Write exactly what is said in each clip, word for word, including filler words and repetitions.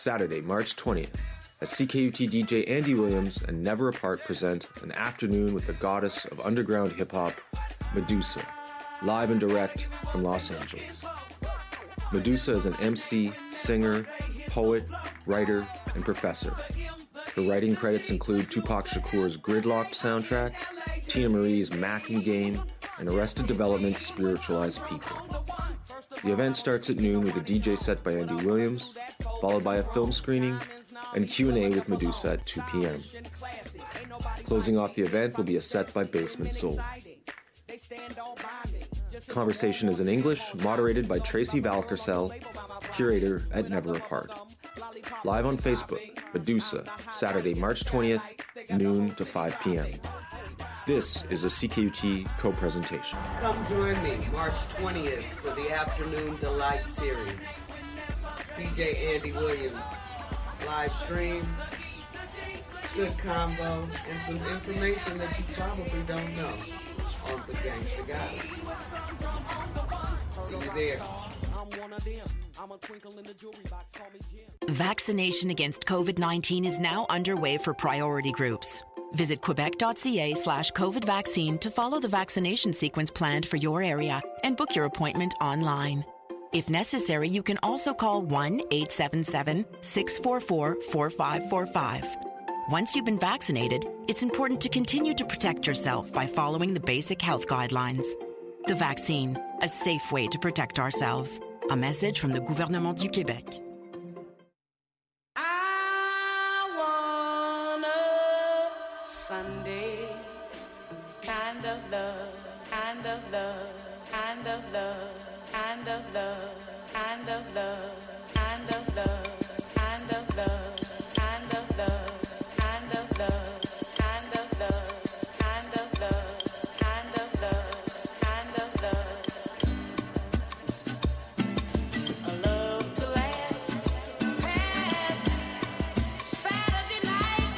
Saturday, March twentieth, as C K U T D J Andy Williams and Never Apart present an afternoon with the goddess of underground hip-hop, Medusa, live and direct from Los Angeles. Medusa is an M C, singer, poet, writer, and professor. Her writing credits include Tupac Shakur's Gridlocked soundtrack, Tina Marie's Macking Game, and Arrested Development's Spiritualized People. The event starts at noon with a D J set by Andy Williams, followed by a film screening and Q and A with Medusa at two p.m. Closing off the event will be a set by Basement Soul. Conversation is in English, moderated by Tracy Valkersel, curator at Never Apart. Live on Facebook, Medusa, Saturday, March twentieth, noon to five p.m. This is a C K U T co-presentation. Come join me March twentieth for the Afternoon Delight series. D J Andy Williams, live stream, good combo, and some information that you probably don't know on the Gangsta Goddess. See you there. Vaccination against covid nineteen is now underway for priority groups. Visit quebec.ca slash COVID vaccine to follow the vaccination sequence planned for your area and book your appointment online. If necessary, you can also call one eight seven seven, six four four, four five four five. Once you've been vaccinated, it's important to continue to protect yourself by following the basic health guidelines. The vaccine, a safe way to protect ourselves. A message from the Gouvernement du Québec. Sunday, kind of love, kind of love, kind of love, kind of love, kind of love, kind of love, kind of love, kind of love, kind of love, kind of love, kind of love, kind of love, kind of love. A love to last past Saturday night.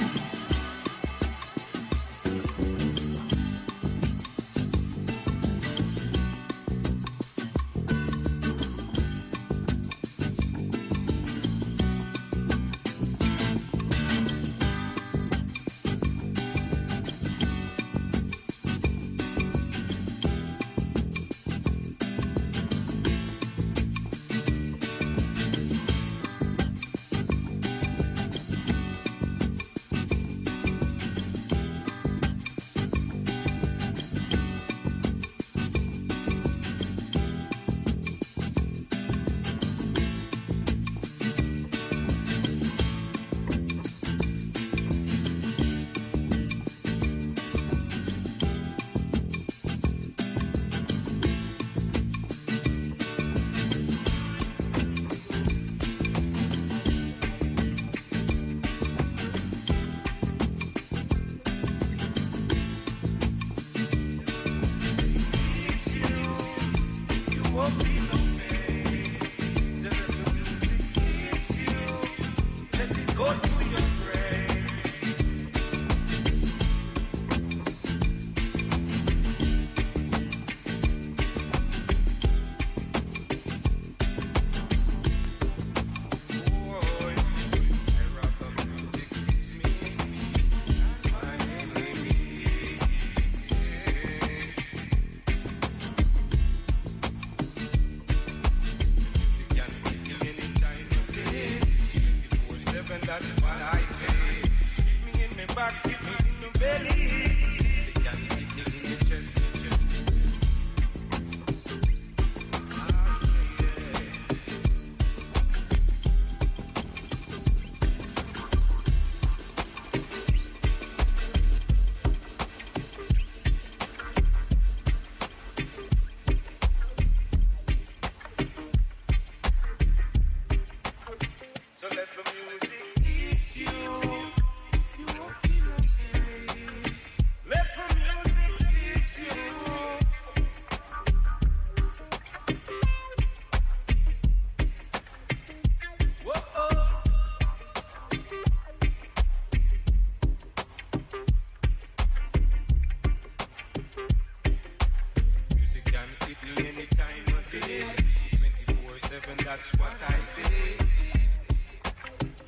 That's what I say.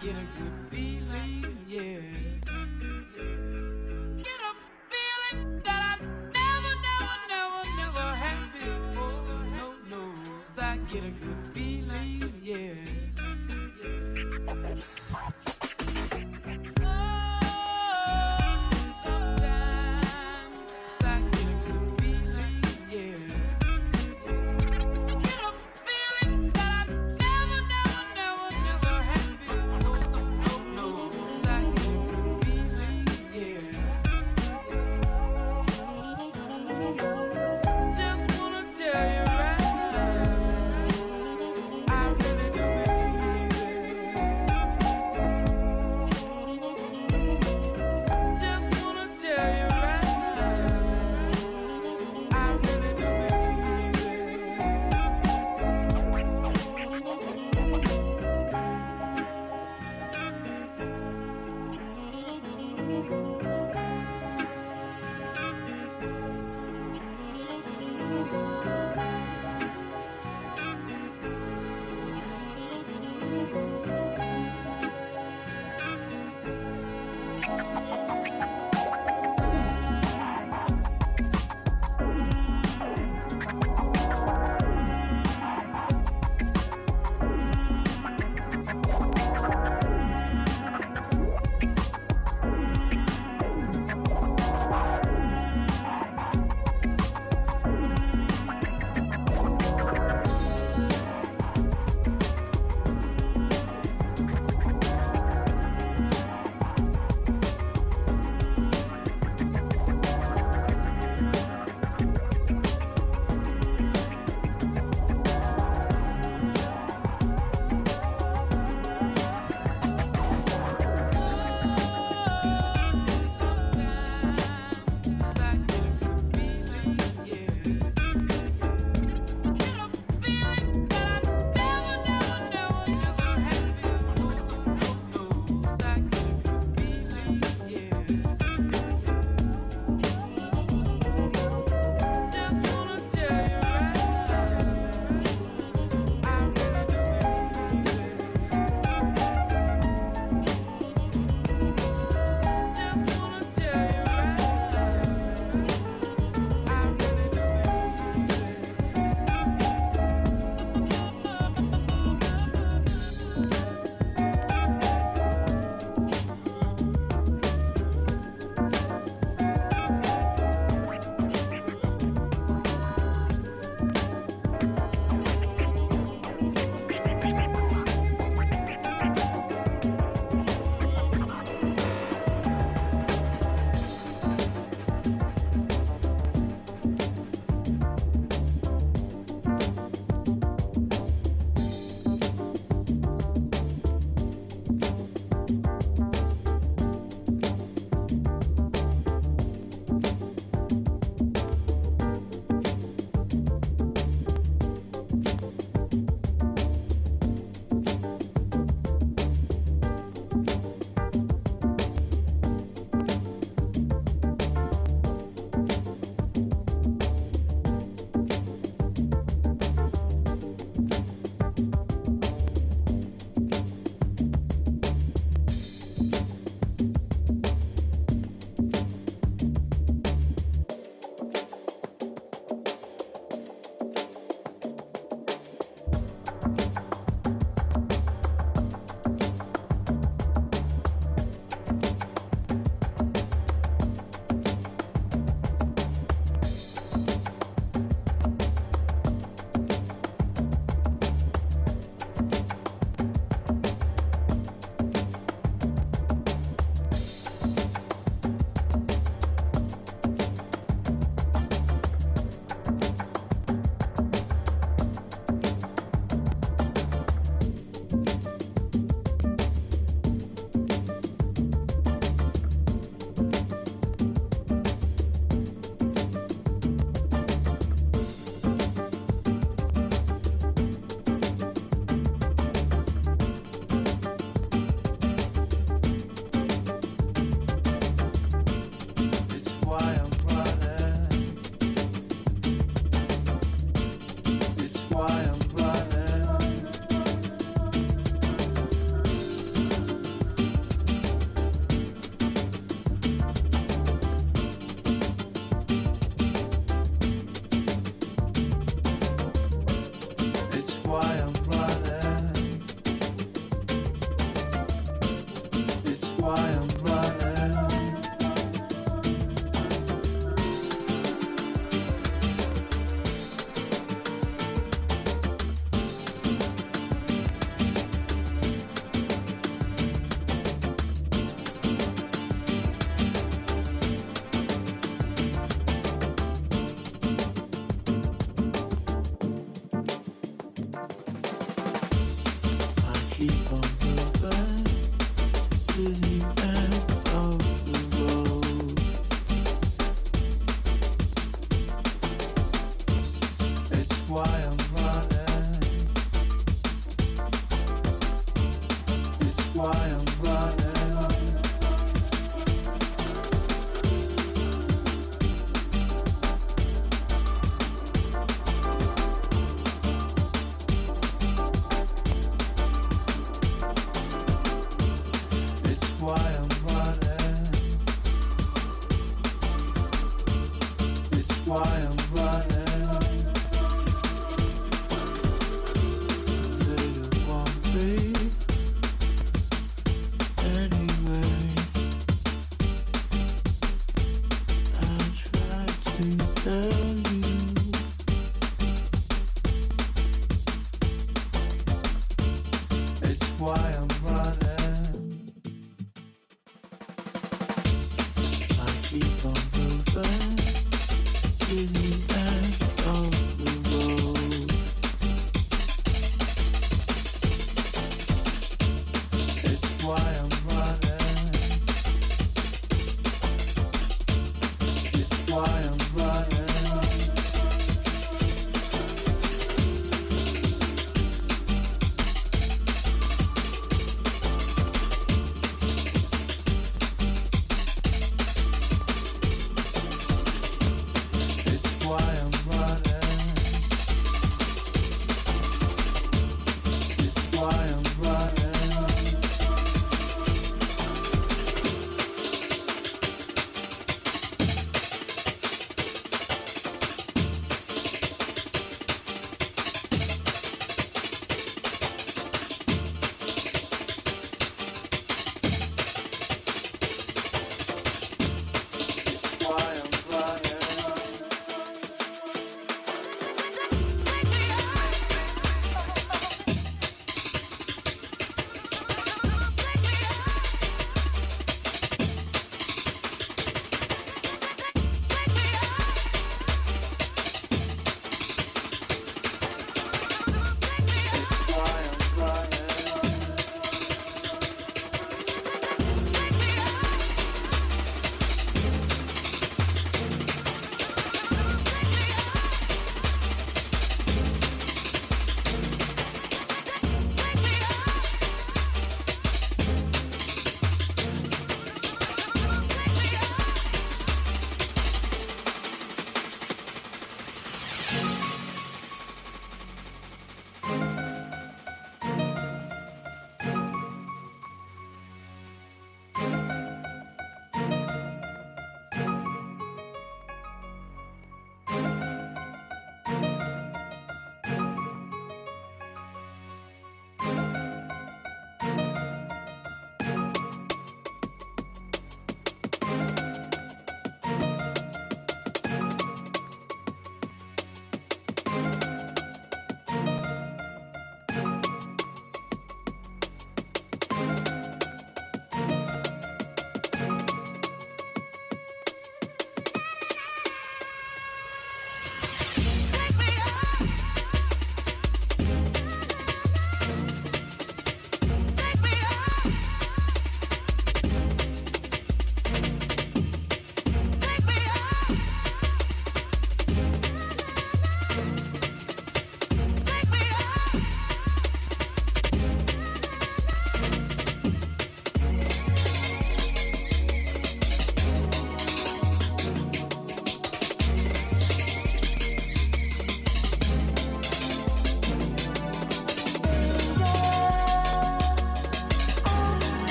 get a good feeling, yeah. Get a feeling that I never, never, never, never had before. No, no, I get a good feeling, yeah.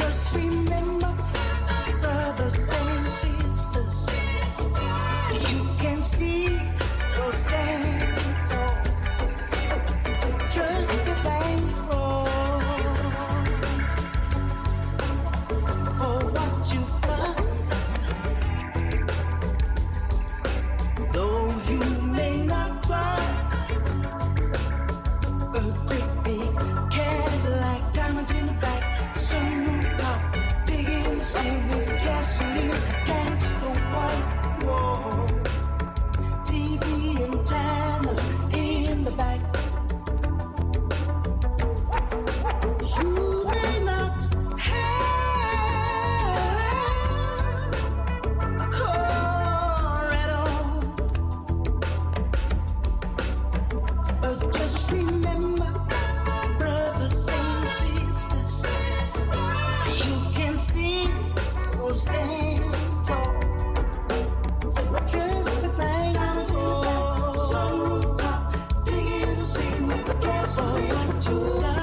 Just remember, brothers and sisters, you can still stand tall. Just be thankful for what you've got. Though you may not drive a great big Cadillac, diamonds in the back, the sunroof top, digging the sea with the gasoline against the white wall, T V antennas in the back. You may not have a car at all, but just remember, brothers and sisters, you can still stand tall. Just be thankful. Sunroof top, digging the sea with the gasoline. What you got?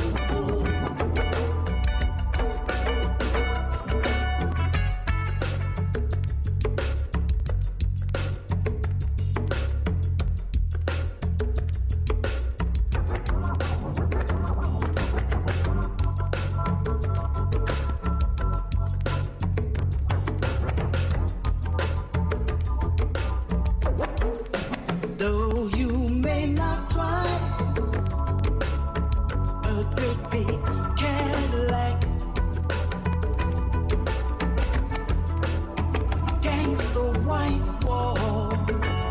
Though you may not drive a great big Cadillac, gangsta white walls,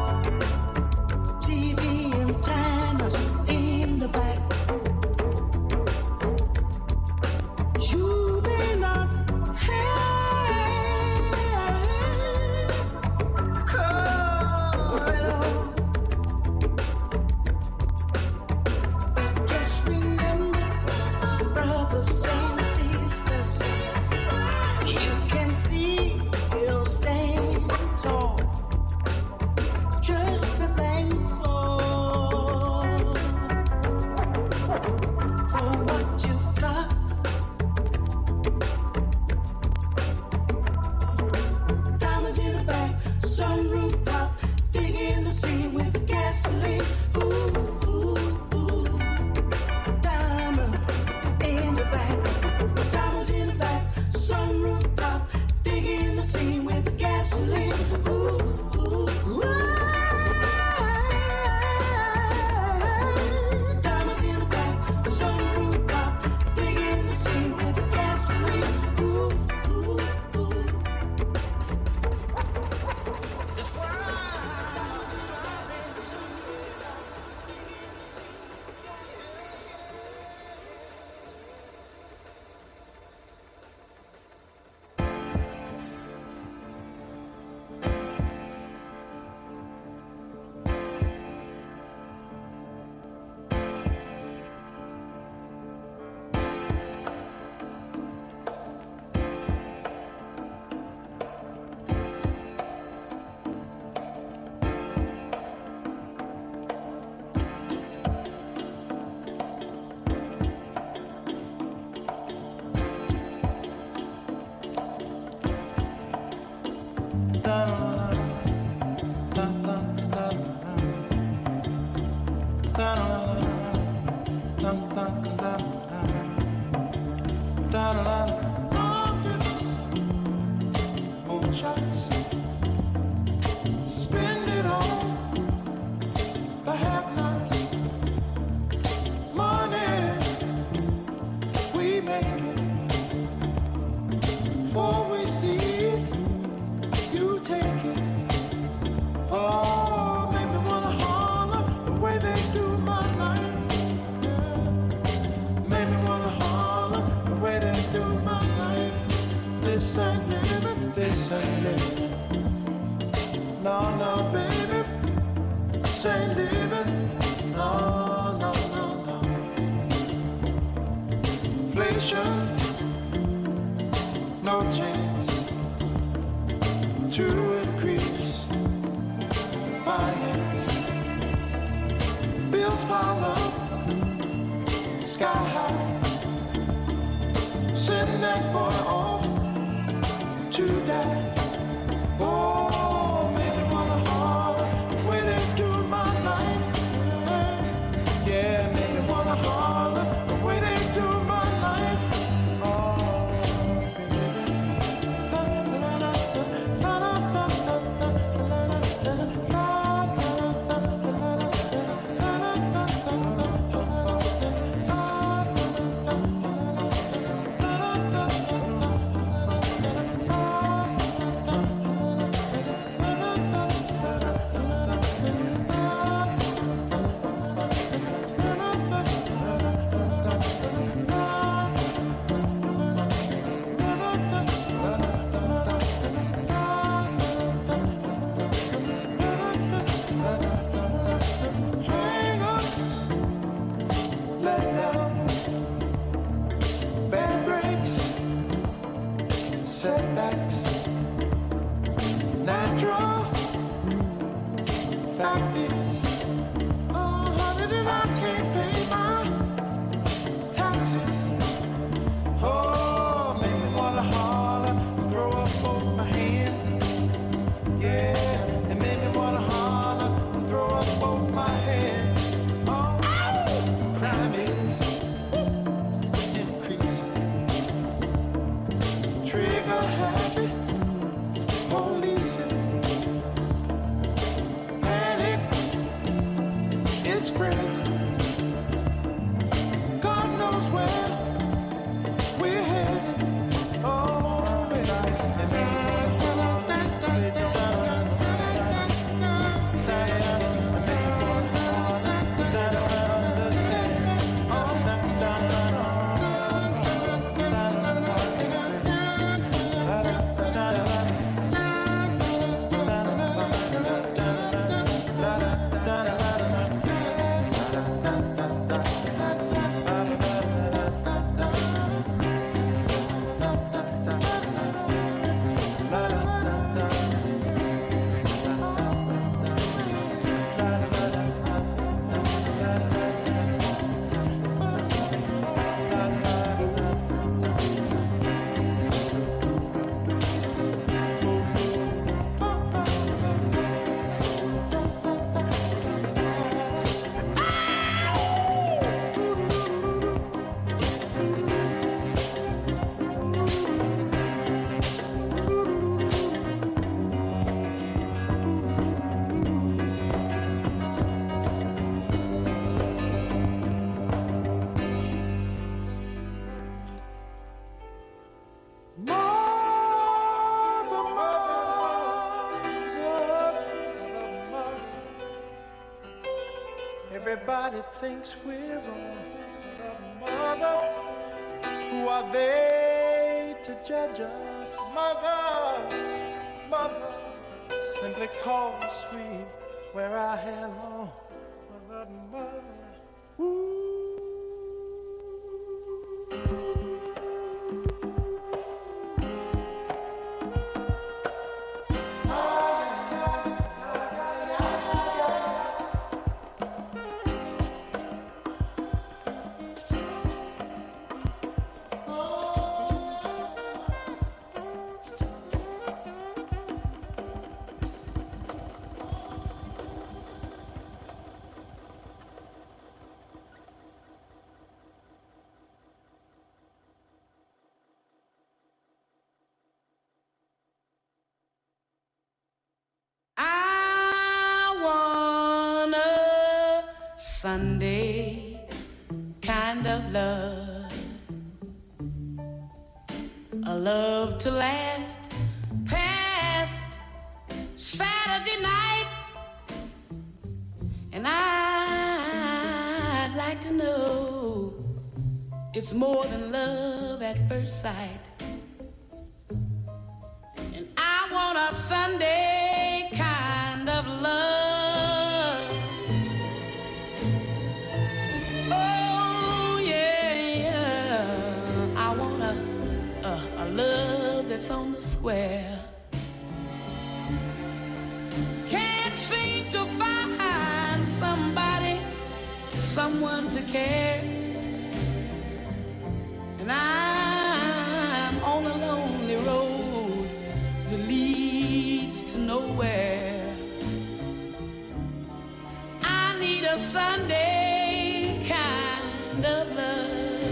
T V antennas in the back. You may not have a car at all, but just remember, brothers and sisters, you can still stand tall. Just be thankful for what you've got. Diamonds in the back, sunroof top, digging the sea with the gasoline. Ooh, ooh, ooh. Diamond in the back, diamonds in the back, sunroof top, digging the sea with the gasoline. Ooh, ooh, ooh. Diamonds in the back, sunroof top, digging the sea with the gasoline. Ooh, ooh, ooh. That's why moonshots, spend it on the have-nots. Money, we make it before we see it. You take it. Oh, make me wanna holler the way they do my life. Yeah. Make me wanna holler the way they do my life. This ain't living, this ain't living. No, no, baby, this ain't living. No, no, no, no. Inflation, no chance to increase finance. Bills pile up, sky high, sitting that boy off to die. Oh, made me wanna holler the way they do my life. Yeah, made me wanna holler the way they do my life. Oh, baby. La, la, la, la, la, la, la, la, la, la, la, la, la. Setbacks, natural fact is, oh, honey, that I can't pay my taxes. Oh, make me wanna holler and throw up both my hands. Yeah, it made me wanna holler and throw up both my hands. Oh, crime is increasing. Trigger happy, policing. Panic is spreading. God knows where we're headed. Oh, baby. Everybody thinks we're wrong, but mother, who are they to judge us? Mother, mother, simply call me sweet, wear our hair long. Mother, mother, ooh. Sunday kind of love, a love to last past Saturday night, and I'd like to know it's more than love at first sight, and I want a Sunday kind of love. That's on the square. Can't seem to find somebody, someone to care, and I'm Sunday kind of love.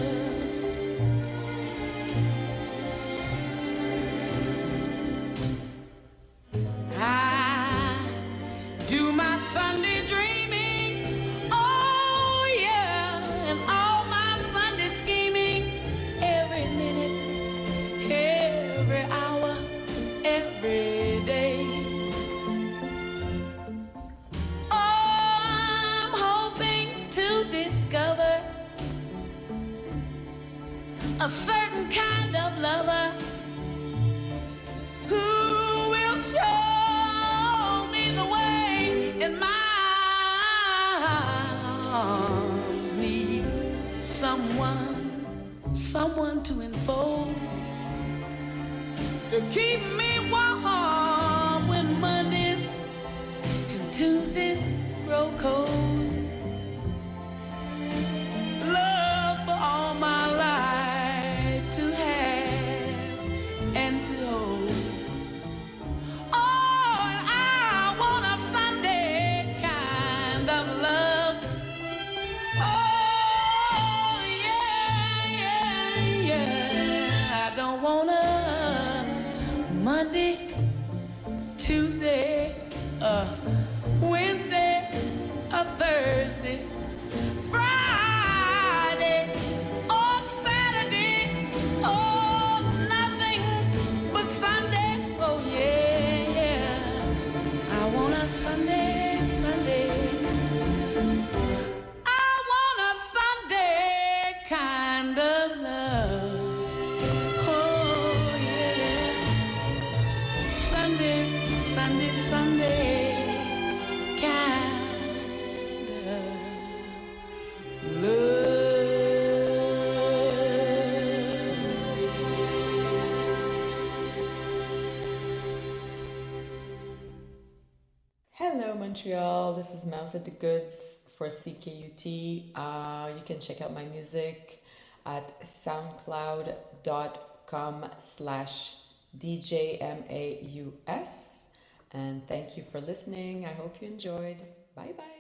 I do my Sunday dreaming, oh yeah, and all my Sunday scheming, every minute, every hour, every day. Oh, I'm hoping to discover a certain kind of lover who will show me the way in my arms. Need someone, someone to enfold, to keep me warm when Mondays and Tuesdays grow cold. Love for all my life to have and to hold. Oh, and I want a Sunday kind of love. Oh, yeah, yeah, yeah. I don't want a Monday, Tuesday, a Wednesday, a Thursday, Friday, or Saturday, oh, nothing but Sunday. Oh, yeah, yeah. I want a Sunday, Sunday. I want a Sunday kind of love. Oh, yeah. Sunday, Sunday, Sunday kind of love. Hello, Montreal. This is Mouse at the Goods for C K U T. Uh, you can check out my music at soundcloud.com slash DJMAUS. And thank you for listening. I hope you enjoyed. Bye bye.